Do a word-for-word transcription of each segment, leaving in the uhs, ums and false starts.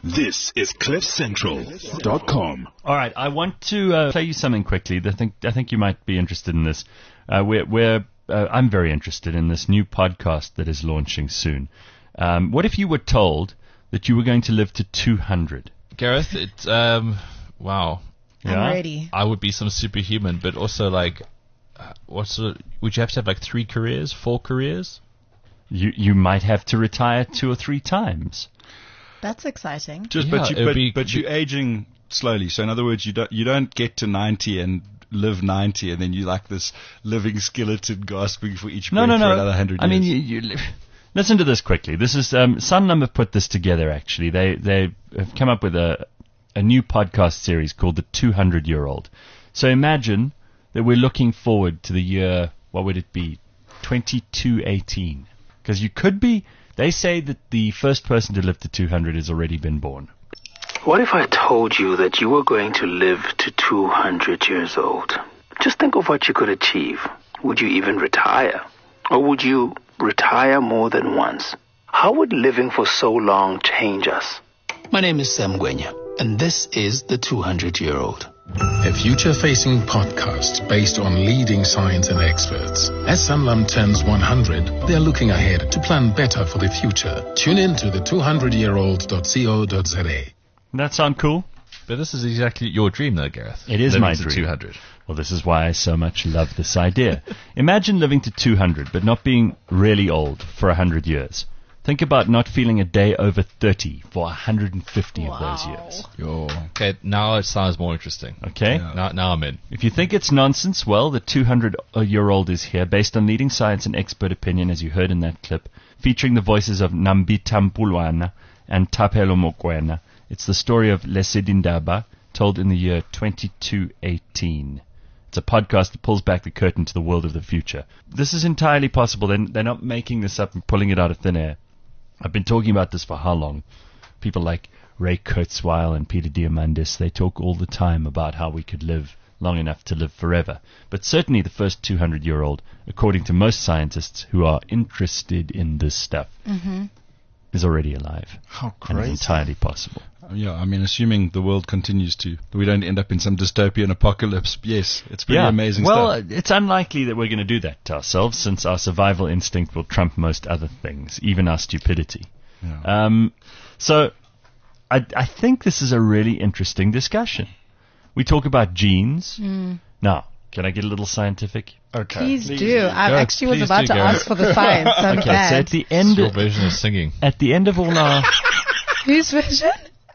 This is cliff central dot com. All right, I want to uh, play you something quickly. I think I think you might be interested in this. Uh, we're, we're uh, I'm very interested in this new podcast that is launching soon. Um, what if you were told that you were going to live to two hundred? Gareth, it um, wow. I'm Yeah? ready. I would be some superhuman, but also like, uh, what's the, would you have to have like three careers, four careers? You you might have to retire two or three times. That's exciting. Just, Yeah, but it'd you, but, be- but you're aging slowly. So in other words, you don't you don't get to ninety and live ninety, and then you like this living skeleton gasping for each No, breath no, for no. another hundred I years. mean, you, you li- listen to this quickly. This is um, Sanlam have put this together. Actually, they they have come up with a a new podcast series called The two hundred Year Old. So imagine that we're looking forward to the year. What would it be? twenty-two eighteen. Because you could be. They say that the first person to live to two hundred has already been born. What if I told you that you were going to live to two hundred years old? Just think of what you could achieve. Would you even retire? Or would you retire more than once? How would living for so long change us? My name is Sam Gwenya, and this is The two hundred Year Old. A future-facing podcast based on leading science and experts. As Sanlam turns one hundred, they're looking ahead to plan better for the future. Tune in to the two hundred year old dot co dot za. Doesn't that sound cool? But this is exactly your dream, though, Gareth. It is Living my to dream. two hundred. Well, this is why I so much love this idea. Imagine living to two hundred, but not being really old for one hundred years. Think about not feeling a day over thirty for one hundred fifty of those years. Yo. Okay, now it sounds more interesting. Okay? Yeah. Now, now I'm in. If you think it's nonsense, well, the two hundred year old is here, based on leading science and expert opinion, as you heard in that clip, featuring the voices of Nambita Mpulwana and Tapelo Mokoena. It's the story of Lesedindaba, told in the year twenty-two eighteen. It's a podcast that pulls back the curtain to the world of the future. This is entirely possible. They're, they're not making this up and pulling it out of thin air. I've been talking about this for how long? People like Ray Kurzweil and Peter Diamandis, they talk all the time about how we could live long enough to live forever. But certainly the first two hundred year old, according to most scientists who are interested in this stuff, Mm-hmm. is already alive. How And crazy. entirely possible. Yeah, I mean, assuming the world continues to, we don't end up in some dystopian apocalypse. Yes, it's pretty amazing well, stuff. it's unlikely that we're going to do that to ourselves, since our survival instinct will trump most other things, even our stupidity. Yeah. Um, so, I, I think this is a really interesting discussion. We talk about genes. Mm. Now, can I get a little scientific? Okay. Please, do. I Go, actually was please about do, to Gareth. ask for the science. I'm Okay, so bad. at the It's end, your version of singing. at the end of all our, Whose version?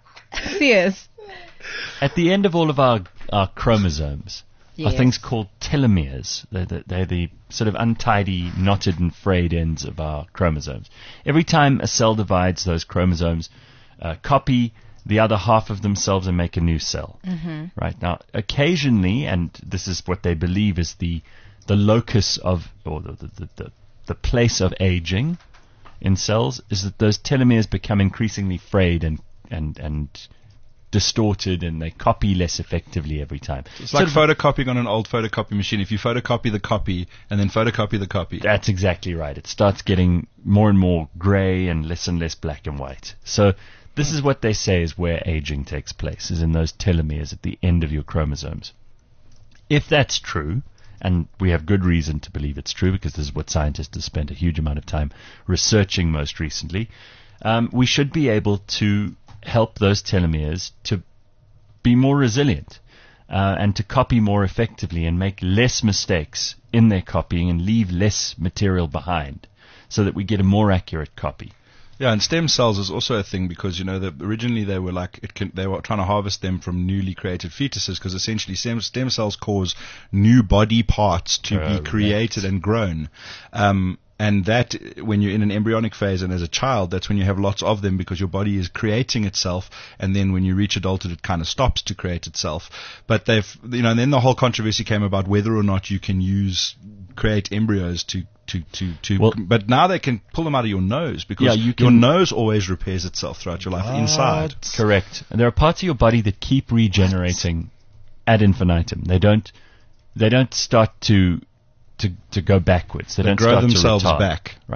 Yes. at the end of all of our our chromosomes, Yes. are things called telomeres. They're the, they're the sort of untidy, knotted and frayed ends of our chromosomes. Every time a cell divides, those chromosomes uh, copy the other half of themselves and make a new cell. Mm-hmm. Right now, occasionally, and this is what they believe is the the locus of, or the the, the, the, the place of aging in cells, is that those telomeres become increasingly frayed and and and distorted, and they copy less effectively every time. It's like Sort of- photocopying on an old photocopy machine. If you photocopy the copy and then photocopy the copy. That's exactly right. It starts getting more and more grey and less and less black and white. So this is what they say is where aging takes place, is in those telomeres at the end of your chromosomes. If that's true, and we have good reason to believe it's true, because this is what scientists have spent a huge amount of time researching most recently, um, we should be able to help those telomeres to be more resilient uh, and to copy more effectively and make less mistakes in their copying and leave less material behind, so that we get a more accurate copy. Yeah, and stem cells is also a thing because, you know, the, originally they were like, it can, they were trying to harvest them from newly created fetuses because essentially stem, stem cells cause new body parts to Correct. be created and grown. Um, and that, when you're in an embryonic phase and as a child, that's when you have lots of them because your body is creating itself, and then when you reach adulthood, it kind of stops to create itself. But they've, you know, and then the whole controversy came about whether or not you can use, create embryos to To, to, to, Well- but now they can pull them out of your nose because Yeah, you your can- nose always repairs itself throughout your life inside. Correct. And there are parts of your body that keep regenerating ad infinitum. They don't. They don't start to to to go backwards. They, They don't grow start themselves to retard. back. Right.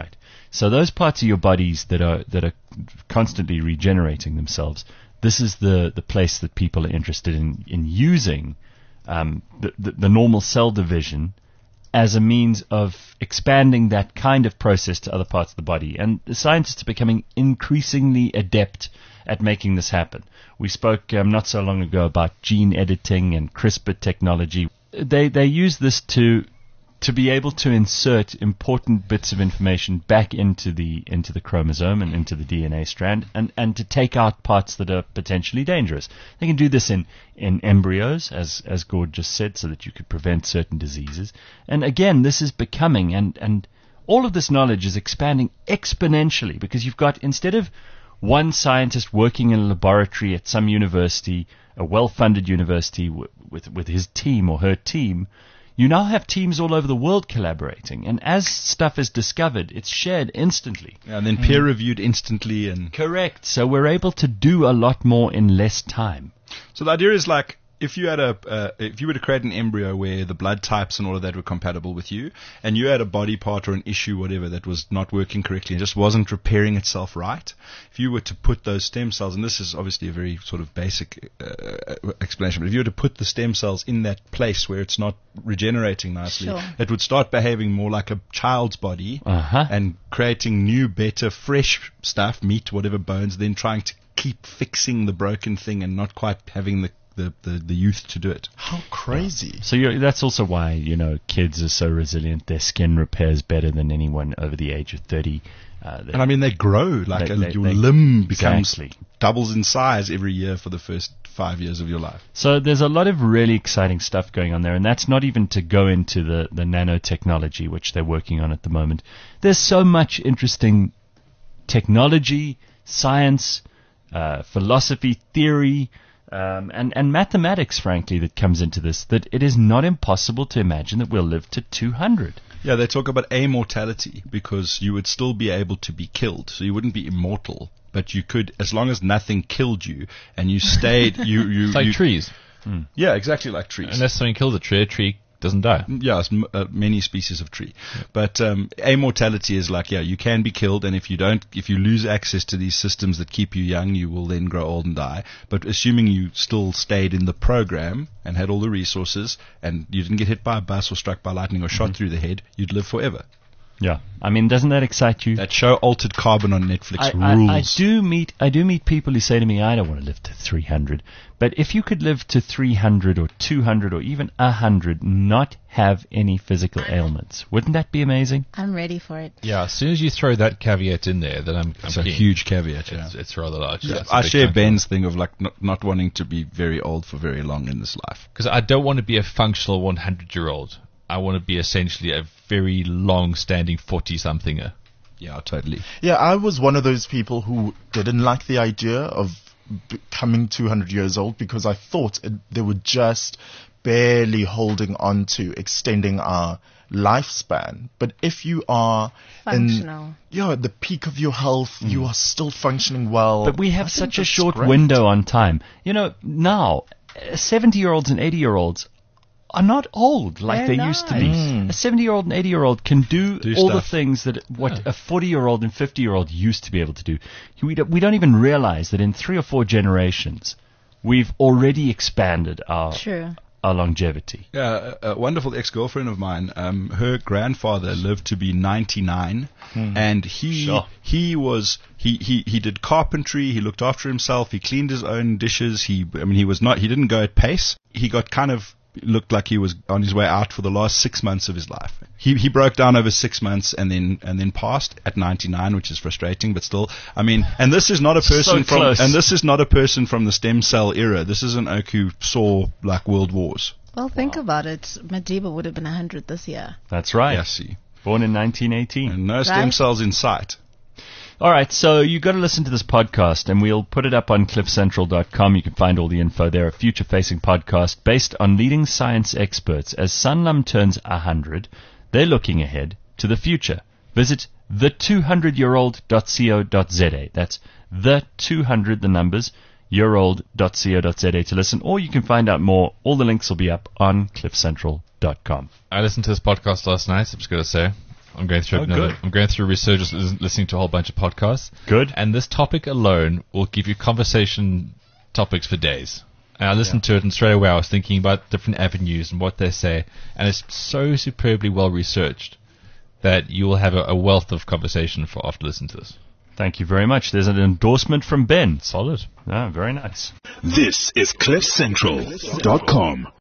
So those parts of your bodies that are that are constantly regenerating themselves, this is the, the place that people are interested in in using um, the, the the normal cell division as a means of expanding that kind of process to other parts of the body. And the scientists are becoming increasingly adept at making this happen. We spoke um, not so long ago about gene editing and CRISPR technology. They they use this to to be able to insert important bits of information back into the into the chromosome and into the D N A strand, and, and to take out parts that are potentially dangerous. They can do this in, in embryos, as as Gord just said, so that you could prevent certain diseases. And again, this is becoming, and, and all of this knowledge is expanding exponentially, because you've got, instead of one scientist working in a laboratory at some university, a well-funded university w- with with his team or her team, you now have teams all over the world collaborating, and as stuff is discovered, it's shared instantly. And then peer reviewed instantly. And Correct. So we're able to do a lot more in less time. so the idea is like, if you had a, uh, if you were to create an embryo where the blood types and all of that were compatible with you, and you had a body part or an issue, whatever, that was not working correctly and just wasn't repairing itself right, if you were to put those stem cells, and this is obviously a very sort of basic uh, explanation, but if you were to put the stem cells in that place where it's not regenerating nicely, Sure. it would start behaving more like a child's body Uh-huh. and creating new, better, fresh stuff, meat, whatever, bones, then trying to keep fixing the broken thing and not quite having the The, the, the youth to do it. How crazy. So you're, that's also why, you know, kids are so resilient. Their skin repairs better than anyone over the age of thirty. Uh, And I mean, they grow, like They- a, they- your they- limb becomes, Exactly. doubles in size every year for the first five years of your life. So there's a lot of really exciting stuff going on there, and that's not even to go into the, the nanotechnology, which they're working on at the moment. There's so much interesting technology, science, uh, philosophy, theory, um, and, and mathematics, frankly, that comes into this, that it is not impossible to imagine that we'll live to two hundred. Yeah, they talk about immortality because you would still be able to be killed. So you wouldn't be immortal, but you could, as long as nothing killed you and you stayed, you, you, It's like you trees. yeah, exactly like trees. Unless something kills a tree, a tree doesn't die. Yeah, it's m- uh, many species of tree. But um, immortality is like, yeah, you can be killed, and if you don't, if you lose access to these systems that keep you young, you will then grow old and die. But assuming you still stayed in the program and had all the resources, and you didn't get hit by a bus or struck by lightning or shot through the head, you'd live forever. Yeah. I mean, doesn't that excite you? That show Altered Carbon on Netflix I, I, rules. I do meet I do meet people who say to me, I don't want to live to three hundred. But if you could live to three hundred or two hundred or even one hundred, not have any physical ailments, wouldn't that be amazing? I'm ready for it. Yeah, as soon as you throw that caveat in there, then I'm, I'm It's a keen. huge caveat. Yeah. It's, it's rather large. Yeah, That's a I big share chunk. Ben's thing of like not, not wanting to be very old for very long in this life. Because I don't want to be a functional hundred-year-old. I want to be essentially a very long-standing forty-somethinger. Yeah, totally. Yeah, I was one of those people who didn't like the idea of becoming two hundred years old because I thought it, they were just barely holding on to extending our lifespan. But if you are Functional. in yeah, at the peak of your health, you are still functioning well. But we I have think such a that's short great. window on time. You know, now, seventy-year-olds and eighty-year-olds are not old like They're they not. used to be. Mm. A seventy-year-old and eighty-year-old can do, Do all stuff. the things that what a forty-year-old and fifty-year-old used to be able to do. We don't, we don't even realize that in three or four generations, we've already expanded our True. our longevity. Yeah, a, a wonderful ex-girlfriend of mine, um, her grandfather lived to be ninety-nine, and he Sure. he was he, he he did carpentry. He looked after himself. He cleaned his own dishes. He I mean he was not he didn't go at pace. He got kind of looked like he was on his way out for the last six months of his life. He he broke down over six months and then and then passed at ninety-nine, which is frustrating, but still, I mean, and this is not a person from close. and this is not a person from the stem cell era. This is an oak who saw like world wars. Well, think about it. Madiba would have been one hundred this year. That's right. Yeah, see, Born in nineteen eighteen. and no stem Right. cells in sight. All right, so you got to listen to this podcast, and we'll put it up on cliff central dot com. You can find all the info there. A future-facing podcast based on leading science experts. As Sanlam turns one hundred, they're looking ahead to the future. Visit the two hundred year old dot co dot za. That's the two hundred, the numbers, year old dot co dot za to listen, or you can find out more. All the links will be up on cliff central dot com. I listened to this podcast last night, I'm just going to say. I'm going through Oh, another. good. I'm going through research, lis- listening to a whole bunch of podcasts. Good. And this topic alone will give you conversation topics for days. And I listened to it, and straight away I was thinking about different avenues and what they say. And it's so superbly well researched that you will have a, a wealth of conversation for after listening to this. Thank you very much. There's an endorsement from Ben. Solid. Ah, very nice. This is cliff central dot com.